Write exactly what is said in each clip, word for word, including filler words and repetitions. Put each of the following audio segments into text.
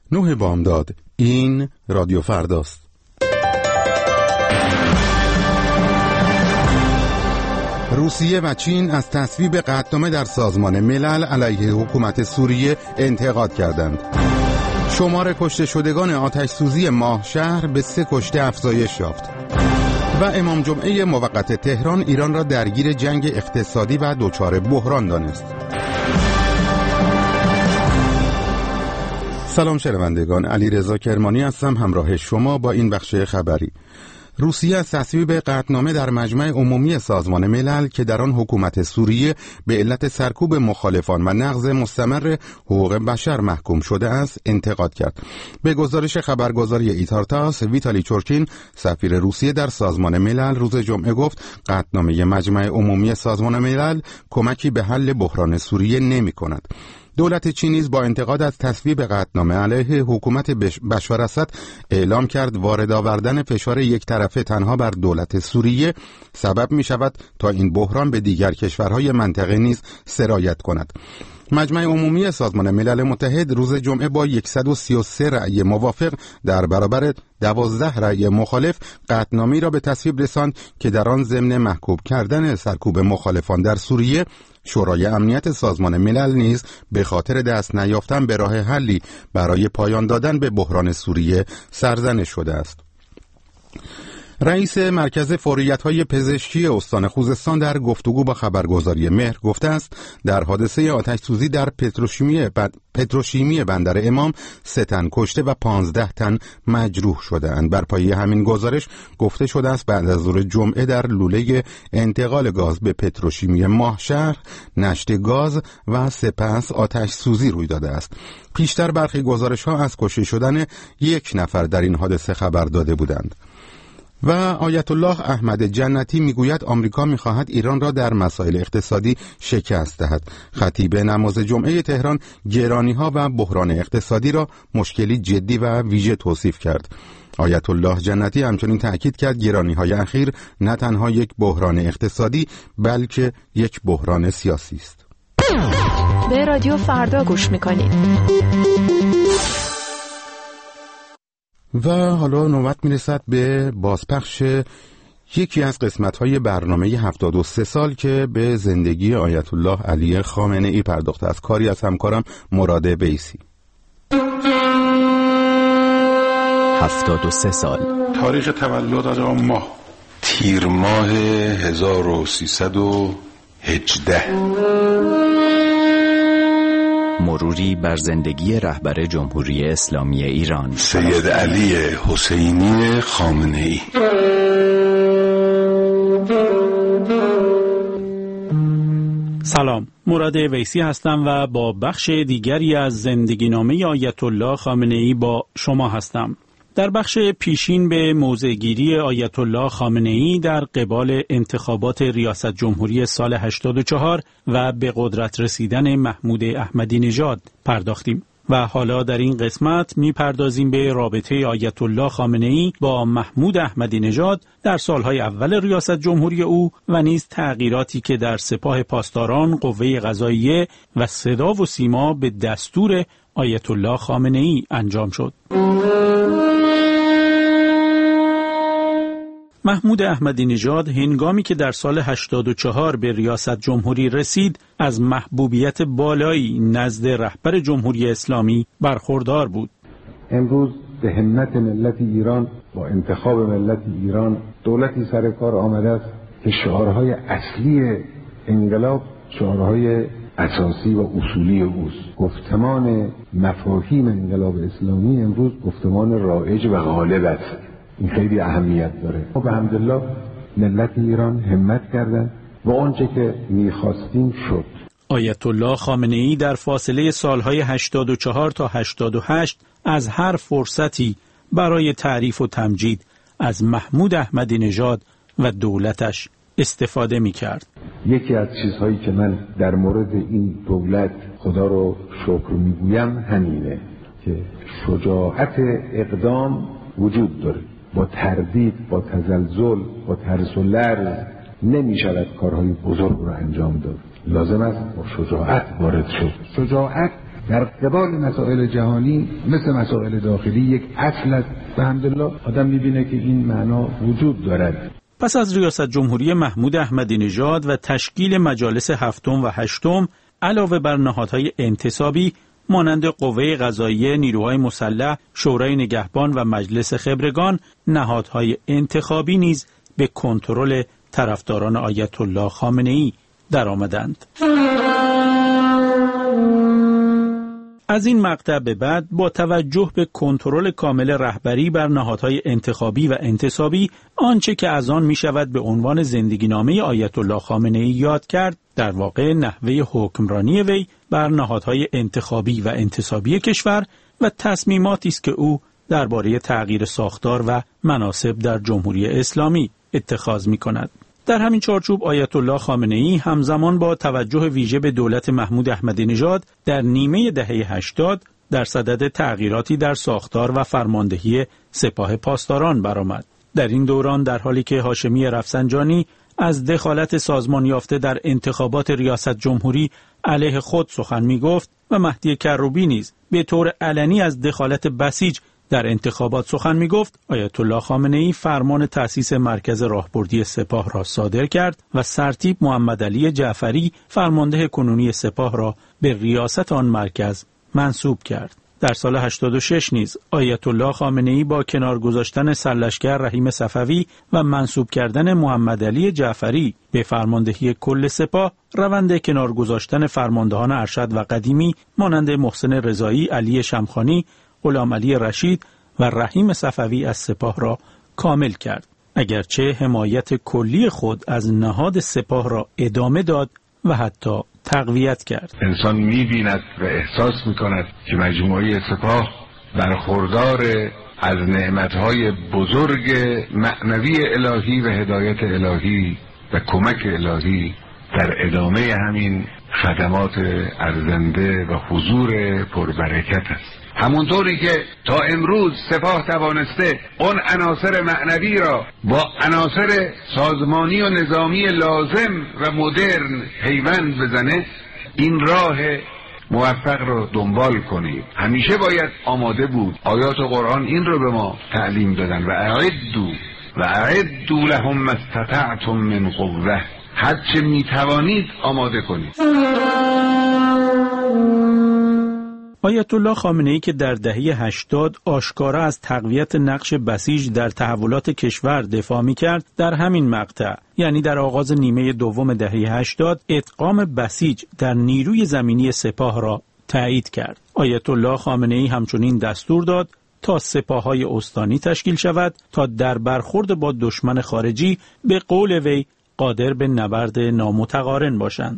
نه بامداد. این رادیو فرداست. روسیه و چین از تصویب قطعنامه در سازمان ملل علیه حکومت سوریه انتقاد کردند. شمار کشته شدگان آتش سوزی ماه شهر به سه کشته افزایش یافت. و امام جمعه موقت تهران ایران را درگیر جنگ اقتصادی و دچار بحران دانست. سلام شنوندگان، علیرضا کرمانی هستم همراه شما با این بخش خبری. روسیه از تصویب قطعنامه در مجمع عمومی سازمان ملل که در آن حکومت سوریه به علت سرکوب مخالفان و نقض مستمر حقوق بشر محکوم شده است انتقاد کرد. به گزارش خبرگزاری ایتارتاس، ویتالی چورچین سفیر روسیه در سازمان ملل روز جمعه گفت قطعنامه مجمع عمومی سازمان ملل کمکی به حل بحران سوریه نمی کند. دولت چین نیز با انتقاد از تصویب قطعنامه علیه حکومت بشار اسد اعلام کرد وارد آوردن فشار یک طرفه تنها بر دولت سوریه سبب می شود تا این بحران به دیگر کشورهای منطقه نیز سرایت کند. مجمع عمومی سازمان ملل متحد روز جمعه با صد و سی و سه رأی موافق در برابر دوازده رأی مخالف قطعنامه‌ای را به تصویب رساند که در آن ضمن محکوم کردن سرکوب مخالفان در سوریه شورای امنیت سازمان ملل نیز به خاطر دست نیافتن به راه حلی برای پایان دادن به بحران سوریه سرزنش شده است. رئیس مرکز فوریت‌های پزشکی استان خوزستان در گفتگو با خبرگزاری مهر گفته است در حادثه آتش سوزی در پتروشیمی بند... پتروشیمی بندر امام سه تن کشته و پانزده تن مجروح شده‌اند. بر پایه همین گزارش گفته شده است بعد از ظهر جمعه در لوله انتقال گاز به پتروشیمی ماهشهر نشت گاز و سپس آتش سوزی روی داده است. پیشتر برخی گزارش‌ها از کشته شدن یک نفر در این حادثه خبر داده بودند. و آیت الله احمد جنتی میگوید آمریکا میخواهد ایران را در مسائل اقتصادی شکست دهد. خطیب نماز جمعه تهران گرانی‌ها و بحران اقتصادی را مشکلی جدی و ویژه توصیف کرد. آیت الله جنتی همچنین تأکید کرد گرانی‌های اخیر نه تنها یک بحران اقتصادی بلکه یک بحران سیاسی است. به رادیو فردا گوش میکنید. و حالا نوبت میرسد به بازپخش یکی از قسمت‌های برنامه هفتاد و سه سال که به زندگی آیت الله علی خامنه ای پرداخته است. کاری از همکارم مراد بیسی. هفتاد و سه سال. تاریخ تولد از آن ماه تیر ماه هزار و سیصد و هجده. مروری بر زندگی رهبر جمهوری اسلامی ایران سید علی حسینی خامنه ای. سلام، مراد ویسی هستم و با بخش دیگری از زندگی نامه آیت الله خامنه ای با شما هستم. در بخش پیشین به موضع‌گیری آیت الله خامنه ای در قبال انتخابات ریاست جمهوری سال هشتاد و چهار و به قدرت رسیدن محمود احمدی نژاد پرداختیم و حالا در این قسمت می پردازیم به رابطه آیت الله خامنه ای با محمود احمدی نژاد در سالهای اول ریاست جمهوری او و نیز تغییراتی که در سپاه پاسداران، قوه قضاییه و صدا و سیما به دستور آیت الله خامنه ای انجام شد. محمود احمدی نژاد هنگامی که در سال هشتاد و چهار به ریاست جمهوری رسید از محبوبیت بالایی نزد رهبر جمهوری اسلامی برخوردار بود. امروز به همت ملت ایران با انتخاب ملت ایران دولتی سر کار آمده است که شعارهای اصلی انقلاب شعارهای اساسی و اصولی اوست. گفتمان مفاهیم انقلاب اسلامی امروز گفتمان رایج و غالب است. این خیلی اهمیت داره. و به حمدالله ملت ایران همت کردن و آنچه که می‌خواستیم شد. آیت الله خامنه ای در فاصله سالهای هشتاد و چهار تا هشتاد و هشت از هر فرصتی برای تعریف و تمجید از محمود احمدی نژاد و دولتش استفاده می‌کرد. یکی از چیزهایی که من در مورد این دولت خدا رو شکر میگویم همینه که شجاعت اقدام وجود داره. با تردید، با تزلزل، با ترس و لرز نمی شود کارهای بزرگ رو انجام داد. لازم است با شجاعت وارد شد. شجاعت در قبال مسائل جهانی مثل مسائل داخلی یک اصل است و الحمدلله آدم می‌بینه که این معنا وجود دارد. پس از ریاست جمهوری محمود احمدی نژاد و تشکیل مجالس هفتم و هشتم علاوه بر نهادهای انتصابی مانند قوه قضاییه، نیروهای مسلح، شورای نگهبان و مجلس خبرگان، نهادهای انتخابی نیز به کنترل طرفداران آیت الله خامنه‌ای درآمدند. از این مقطع به بعد با توجه به کنترل کامل رهبری بر نهادهای انتخابی و انتصابی، آنچه که از آن می شود به عنوان زندگی نامه آیت الله خامنه‌ای یاد کرد، در واقع نحوه حکمرانی وی بر نهادهای انتخابی و انتصابی کشور و تصمیماتی است که او درباره تغییر ساختار و مناصب در جمهوری اسلامی اتخاذ می کند. در همین چارچوب آیت الله خامنه‌ای همزمان با توجه ویژه به دولت محمود احمدی نژاد در نیمه دهه هشتاد در صدد تغییراتی در ساختار و فرماندهی سپاه پاسداران برآمد. در این دوران در حالی که هاشمی رفسنجانی از دخالت سازمان یافته در انتخابات ریاست جمهوری علیه خود سخن می گفت و مهدی کروبی نیز به طور علنی از دخالت بسیج در انتخابات سخن می گفت، آیت الله خامنه‌ای فرمان تأسیس مرکز راهبردی سپاه را صادر کرد و سرتیپ محمد علی جعفری فرمانده کنونی سپاه را به ریاست آن مرکز منصوب کرد. در سال هشتاد و شش نیز آیت الله خامنه‌ای با کنار گذاشتن سرلشکر رحیم صفوی و منصوب کردن محمد علی جعفری به فرماندهی کل سپاه، روند کنار گذاشتن فرماندهان ارشد و قدیمی مانند محسن رضایی، علی شمخانی، غلام علی رشید و رحیم صفوی از سپاه را کامل کرد، اگرچه حمایت کلی خود از نهاد سپاه را ادامه داد و حتی تقویت کرد. انسان می‌بیند و احساس می‌کند که مجموعه سپاه برخوردار از نعمت‌های بزرگ معنوی الهی و هدایت الهی و کمک الهی در ادامه همین خدمات ارزنده و حضور پربرکت است. همونطوری که تا امروز سپاه توانسته اون عناصر معنوی را با عناصر سازمانی و نظامی لازم و مدرن پیوند بزنه، این راه موفق رو دنبال کنید. همیشه باید آماده بود. آیات قرآن این رو به ما تعلیم دادن و اعدوا و اعدوا لهم ما استطعتم من قوة، هر چه میتوانید آماده کنید. آیت الله خامنه‌ای که در دهه هشتاد آشکارا از تقویت نقش بسیج در تحولات کشور دفاع می‌کرد، در همین مقطع یعنی در آغاز نیمه دوم دهه هشتاد ادغام بسیج در نیروی زمینی سپاه را تایید کرد. آیت الله خامنه‌ای همچنین دستور داد تا سپاه‌های استانی تشکیل شود تا در برخورد با دشمن خارجی به قول وی قادر به نبرد نامتقارن باشند.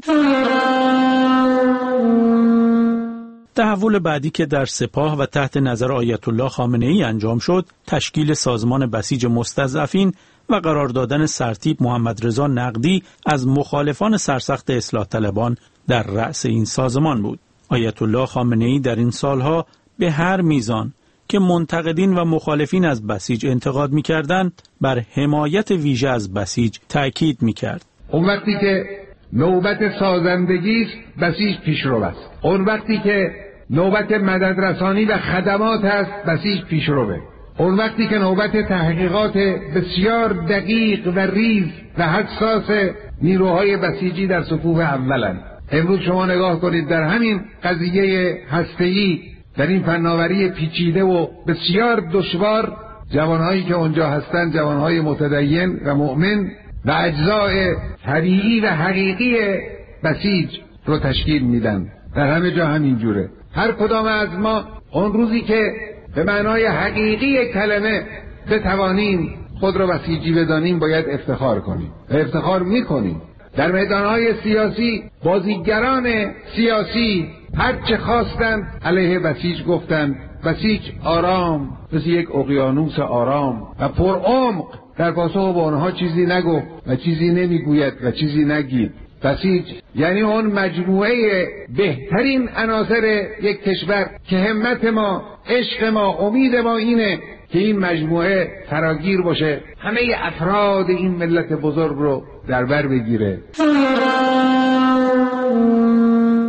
تحول بعدی که در سپاه و تحت نظر آیت الله خامنه‌ای انجام شد، تشکیل سازمان بسیج مستضعفین و قرار دادن سرتیپ محمد رضا نقدی از مخالفان سرسخت اصلاح طلبان در رأس این سازمان بود. آیت الله خامنه‌ای در این سالها به هر میزان که منتقدین و مخالفین از بسیج انتقاد می‌کردند، بر حمایت ویژه از بسیج تأکید می‌کرد. اون وقتی که نوبت سازندگی است، بسیج پیشرو است. اون وقتی که نوبت مددرسانی و خدمات است، بسیج پیشروه. اون وقتی که نوبت تحقیقات بسیار دقیق و ریز و حساس نیروهای بسیجی در صفوف اولند. امروز شما نگاه کنید در همین قضیه هسته‌ای، در این فناوری پیچیده و بسیار دشوار، جوانهایی که اونجا هستند جوانهای متدین و مؤمن و اجزاء طبیعی و حقیقی بسیج رو تشکیل میدن. در همه جا همین جوره. هر کدام از ما اون روزی که به معنای حقیقی کلمه بتوانیم خود رو بسیجی بدانیم، باید افتخار کنیم و افتخار میکنیم. در میدانهای سیاسی بازیگران سیاسی هر چه خواستند علیه بسیج گفتند. بسیج آرام مثل یک اقیانوس آرام و پرعمق در پاسخ به آنها چیزی نگفت و چیزی نمیگوید و چیزی نگید. بسیج یعنی اون مجموعه بهترین عناصر یک کشور که همت ما، عشق ما، امید ما اینه که این مجموعه فراگیر باشه، همه افراد این ملت بزرگ رو در بر بگیره.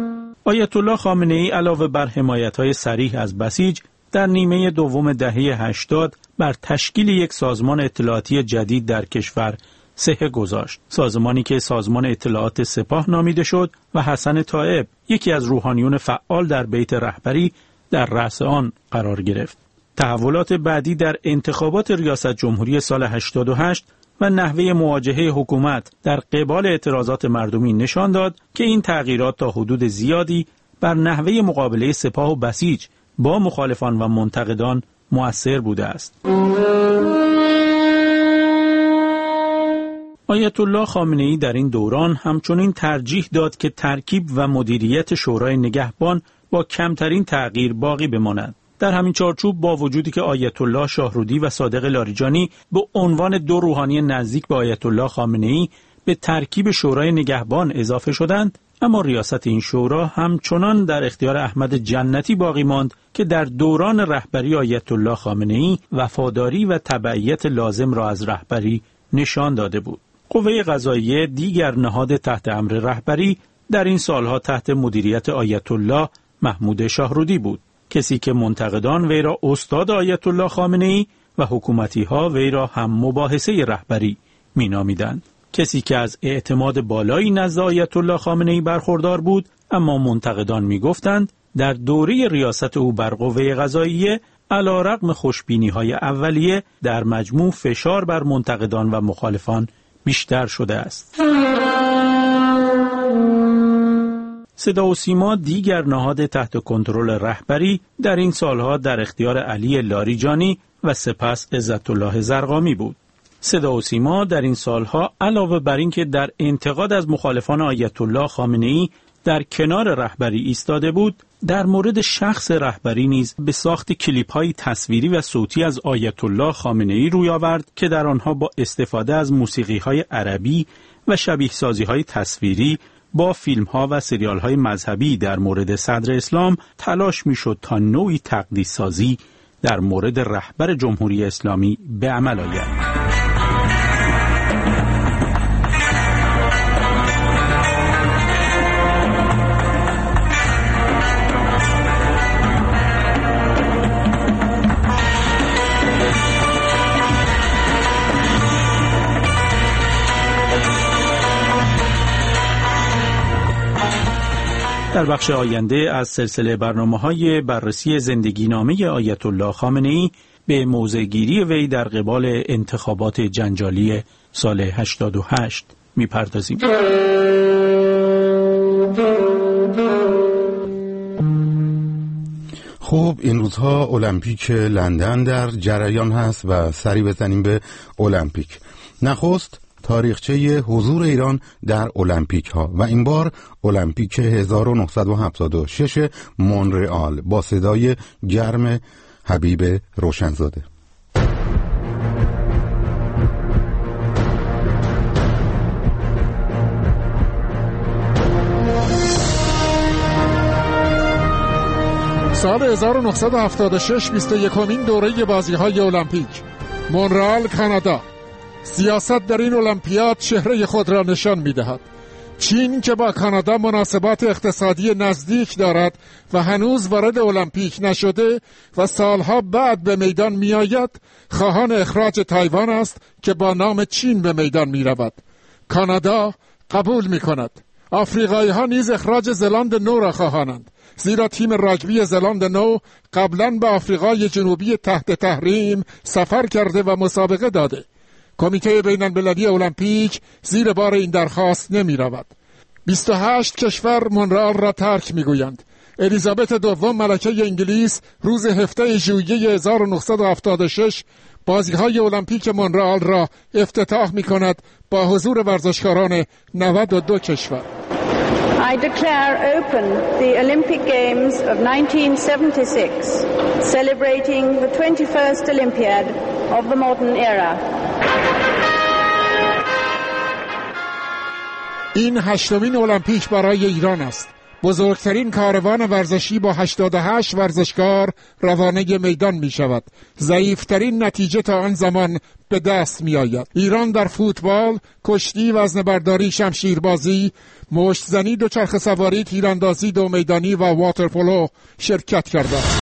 آیت الله خامنه ای علاوه بر حمایت‌های صریح از بسیج در نیمه دوم دهه هشتاد بر تشکیل یک سازمان اطلاعاتی جدید در کشور صحه گذاشت. سازمانی که سازمان اطلاعات سپاه نامیده شد و حسن طایب، یکی از روحانیون فعال در بیت رهبری، در رأس آن قرار گرفت. تحولات بعدی در انتخابات ریاست جمهوری سال هشتاد و هشت و نحوه مواجهه حکومت در قبال اعتراضات مردمی نشان داد که این تغییرات تا حدود زیادی بر نحوه مقابله سپاه و بسیج با مخالفان و منتقدان مؤثر بوده است. آیت الله خامنه ای در این دوران همچنین ترجیح داد که ترکیب و مدیریت شورای نگهبان با کمترین تغییر باقی بماند. در همین چارچوب با وجودی که آیت الله شاهرودی و صادق لاریجانی به عنوان دو روحانی نزدیک به آیت الله خامنه ای به ترکیب شورای نگهبان اضافه شدند، اما ریاست این شورا همچنان در اختیار احمد جنتی باقی ماند که در دوران رهبری آیت الله خامنه ای وفاداری و تبعیت لازم را از رهبری نشان داده بود. قوه قضاییه دیگر نهاد تحت امر رهبری در این سالها تحت مدیریت آیت الله محمود شاهرودی بود، کسی که منتقدان وی را استاد آیت الله خامنه ای و حکومتی ها وی را هم مباحثه رهبری می نامیدند. کسی که از اعتماد بالایی نزد آیت الله خامنه ای برخوردار بود، اما منتقدان می گفتند در دوره ریاست او بر قوه قضاییه علی رغم خوشبینی های اولیه در مجموع فشار بر منتقدان و مخالفان بیشتر شده است. صدا و سیما دیگر نهاد تحت کنترل رهبری در این سالها در اختیار علی لاریجانی و سپس عزت الله زرقامی بود. صدا و سیما در این سالها علاوه بر این که در انتقاد از مخالفان آیت الله خامنه ای در کنار رهبری ایستاده بود، در مورد شخص رهبری نیز به ساخت کلیپ‌های تصویری و صوتی از آیت الله خامنه ای روی آورد که در آنها با استفاده از موسیقی‌های عربی و شبیه‌سازی‌های تصویری با فیلم‌ها و سریال‌های مذهبی در مورد صدر اسلام تلاش می‌شد تا نوعی تقدیس‌سازی در مورد رهبر جمهوری اسلامی به عمل آید. در بخش آینده از سلسله برنامه‌های بررسی زندگی نامه آیت الله خامنه ای به موضع‌گیری وی در قبال انتخابات جنجالی سال هشتاد و هشت می‌پردازیم. خب این روزها المپیک لندن در جریان هست و سری بزنیم به المپیک. نخست تاریخچه حضور ایران در المپیک ها و این بار المپیک هزار و نهصد و هفتاد و شش مونرئال با صدای گرم حبیب روشنزاده. سال هزار و نهصد و هفتاد و شش بیست و یکمین دوره بازی‌های المپیک، مونرئال، کانادا. سیاست در این المپیاد چهره خود را نشان می‌دهد. چین که با کانادا مناسبات اقتصادی نزدیک دارد و هنوز وارد المپیک نشده و سالها بعد به میدان می‌آید، خواهان اخراج تایوان است که با نام چین به میدان می‌رود. کانادا قبول می‌کند. آفریقایی‌ها نیز اخراج زلاند نو را خواهانند، زیرا تیم راگبی زلاند نو قبلاً به آفریقای جنوبی تحت تحریم سفر کرده و مسابقه داده. کمیته بین‌المللی المپیک زیر بار این درخواست نمی رود. بیست و هشت کشور مونرئال را ترک می گویند. الیزابت دوم ملکه انگلیس روز هفدهم ژوئیه هزار و نهصد و هفتاد و شش بازی‌های المپیک مونرئال را افتتاح می کند با حضور ورزشکاران نود و دو کشور. I declare open the Olympic Games of nineteen seventy-six, celebrating the twenty-first Olympiad of the modern era. این هشتمین المپیک برای ایران است. بزرگترین کاروان ورزشی با هشتاد و هشت ورزشکار روانه میدان می شود. ضعیفترین نتیجه تا آن زمان به دست می آید. ایران در فوتبال، کشتی، وزنه‌برداری، شمشیربازی، مشت‌زنی، دوچرخه سواری، تیراندازی دو میدانی و واترپولو شرکت کرده است.